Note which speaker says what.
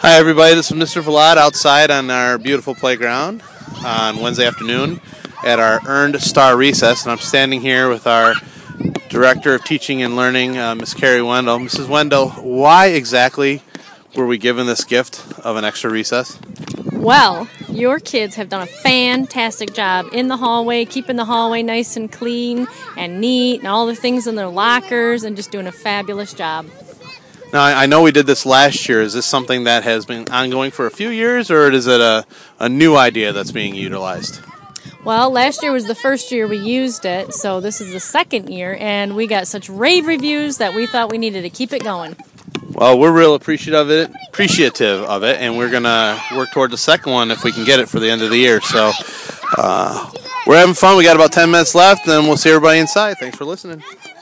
Speaker 1: Hi everybody, this is Mr. Vlad outside on our beautiful playground on Wednesday afternoon at our Earned Star Recess, and I'm standing here with our Director of Teaching and Learning, Ms. Carrie Wendell. Mrs. Wendell, why exactly were we given this gift of an extra recess?
Speaker 2: Well, your kids have done a fantastic job in the hallway, keeping the hallway nice and clean and neat, and all the things in their lockers, and just doing a fabulous job.
Speaker 1: Now, I know we did this last year. Is this something that has been ongoing for a few years, or is it a new idea that's being utilized?
Speaker 2: Well, last year was the first year we used it, so this is the second year, and we got such rave reviews that we thought we needed to keep it going.
Speaker 1: Well, we're real appreciative of it, and we're going to work toward the second one if we can get it for the end of the year. So we're having fun. We got about 10 minutes left, and we'll see everybody inside. Thanks for listening.